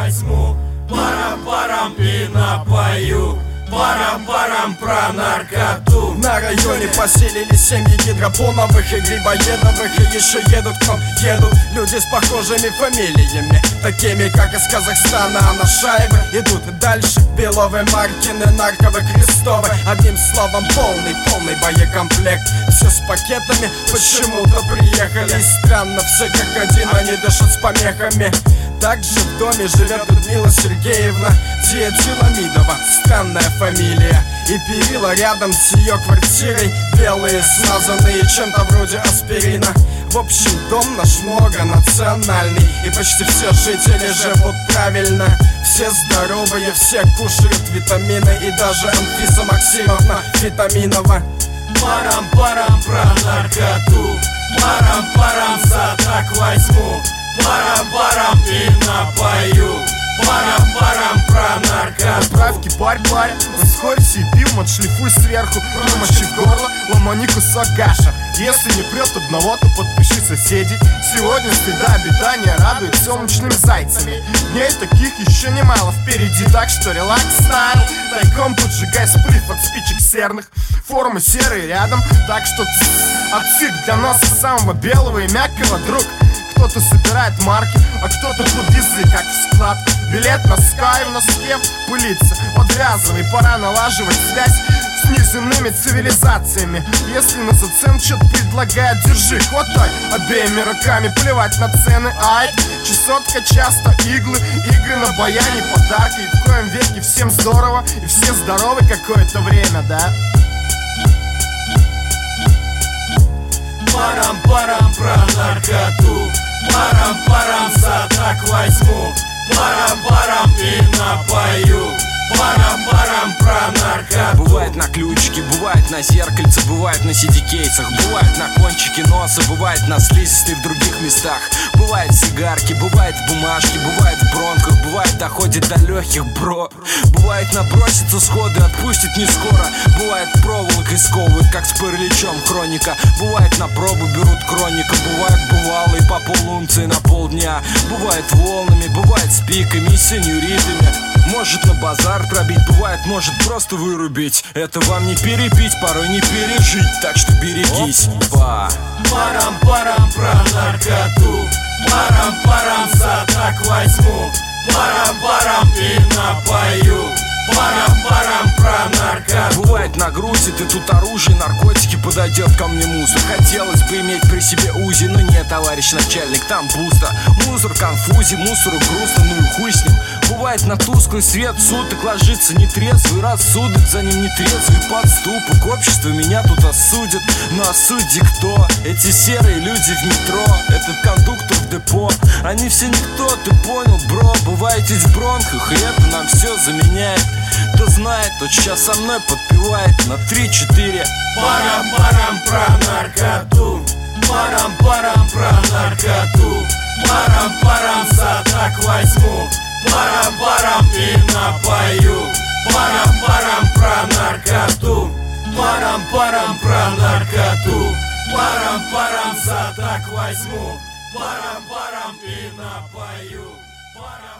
возьму. Парам-парам и напою. Парам-парам про наркоту. На районе поселились семьи гидропоновых и грибоедовых. И еще едут к нам, едут люди с похожими фамилиями, такими как из Казахстана Анашаевы. Идут дальше Беловы, Маркины, Нарковы, Крестовы. Одним словом полный боекомплект. Все с пакетами почему-то приехали. И странно, все как один, они дышат с помехами. Также в доме живет Людмила Сергеевна Диадиламидова, странная фамилия. И перила рядом с ее квартирой белые, смазанные чем-то вроде аспирина. В общем, дом наш многонациональный, и почти все жители живут правильно. Все здоровые, все кушают витамины, и даже Анфиса Максимовна витаминова. Парам-парам про наркоту. Парам-парам за так возьму. Парам-парам и напою. Парам-парам про наркоту. Отправки парь-парь, расхорься и пивом отшлифуй сверху. Промочи в горло, ломани кусок гаша. Если не прет одного, то подпиши соседей. Сегодня среда обитания радует солнечными зайцами. Дней таких еще немало впереди, так что релакс стайл. Тайком поджигай сплиф от спичек серных. Формы серые рядом, так что отсыпь для носа самого белого и мягкого, друг. Кто-то собирает марки, а кто-то под язык, как в складку. Билет на Sky в носке пылится. Подвязывай, пора налаживать связь с неземными цивилизациями. Если на зацен что-то предлагает, держи, хватай обеими руками, плевать на цены. Ай, чесотка часто, иглы, игры на баяне, подарки. И в коем веке всем здорово, и все здоровы какое-то время, да? Парам-парам про наркоту. Парам-парам за так возьму. Парам-парам и напою. Парам-парам про наркоту. Бывает на ключике, бывает на зеркальце, бывает на CD-кейсах, бывает на кончике носа, бывает на слизистой в других местах. Бывает в сигарке, бывает в бумажке, бывает в бронхах, бывает доходит до легких, бро. Бывает набросится сходу и отпустит не скоро. Бывает проволокой сковывают, как с параличом хроника. Бывает на пробу берут хроника. Бывает бывалый по полунции на полдня. Бывает волнами, бывает с пиками и сеньоритами. Может на базар пробить, бывает может просто вырубить. Это вам не перепить, порой не пережить, так что берегись. Парам-парам про наркоту. Парам-парам за так возьму. Парам-парам и напою. Парам-парам про наркоту. Бывает нагрузит и тут оружие, наркотики, подойдет ко мне мусор. Хотелось бы иметь при себе УЗИ, но нет, товарищ начальник, там пусто. Мусор, конфузи, мусору грустно, ну и хуй с ним. Бывает на тусклый свет суток ложится нетрезвый рассудок, за ним нетрезвый подступок. Общество меня тут осудит, но осуди кто? Эти серые люди в метро, этот кондуктор в депо. Они все никто, ты понял, бро? Бываете в бронхах, и это нам все заменяет. Кто знает, тот сейчас со мной подпевает на 3-4. Парам-парам про наркоту. Парам-парам про наркоту. Парам-парам за так возьму. Парам-парам и напою. Парам-парам про наркоту. Парам-парам про наркоту. Парам-парам за так возьму. Парам-парам и напою.